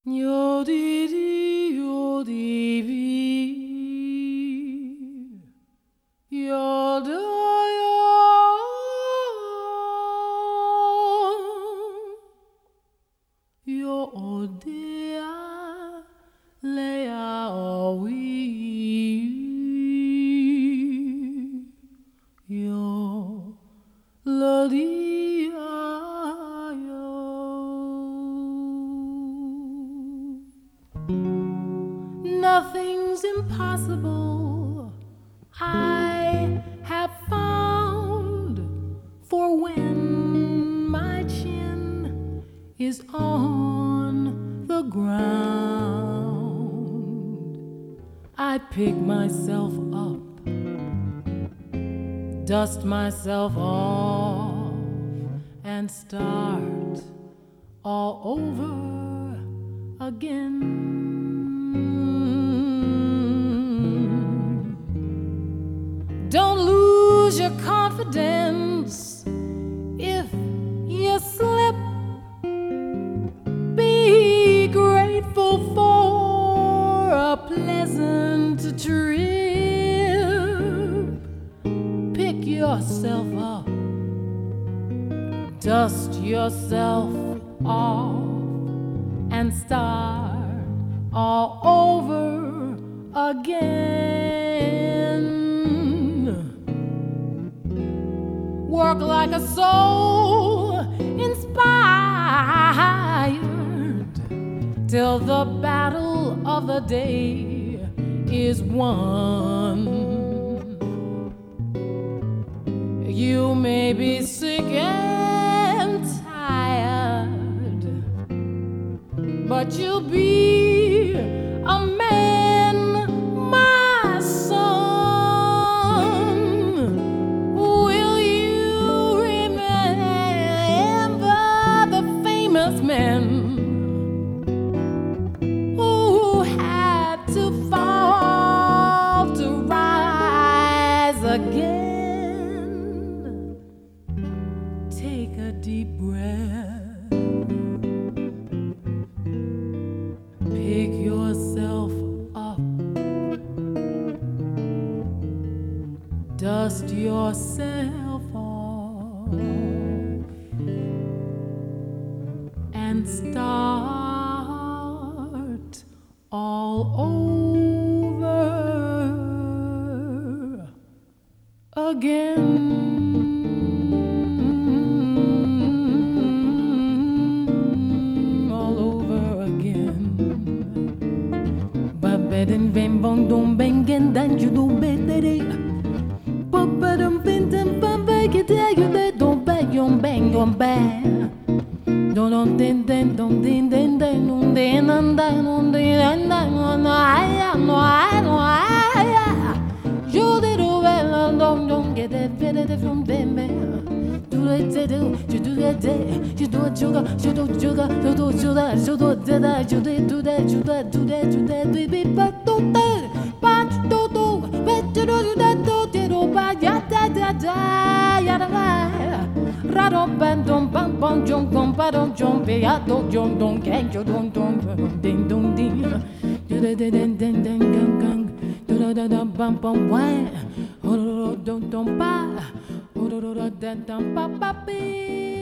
Yo di di, yo di vi, yo da yo, yo o dea, lea o we, yo la di yo. Nothing's impossible, I have found, for when my chin is on the ground, I pick myself up, dust myself off, and start all over again. Don't lose your confidence if you slip. Be grateful for a pleasant trip. Pick yourself up, dust yourself off, and start all over again. Work like a soul inspired till the battle of the day is won. You may be sick and tired, but you'll be a man, my son. Will you remember the famous men who had to fall to rise again? Take a deep breath. Pick yourself up, dust yourself off, and start all over again. Babadum bam bom dum bangen dan you do better. Babadum pintam bamba get you de don't bang yon bang yon bang. Don't din din don't din din din on din and dan on din and dan on I no I no I. You did well and don't get it better from them. Do it do you do that you do it sugar you do sugar you do sugar you do that you do that you do that do that you that baby but don't but do that do but ya da ya da radom bandom bam bam jom bam badom jom be ya don't can you don't ding dong ding do da ding ding ding gang do da bam bam wah don't ba. Da da pa pa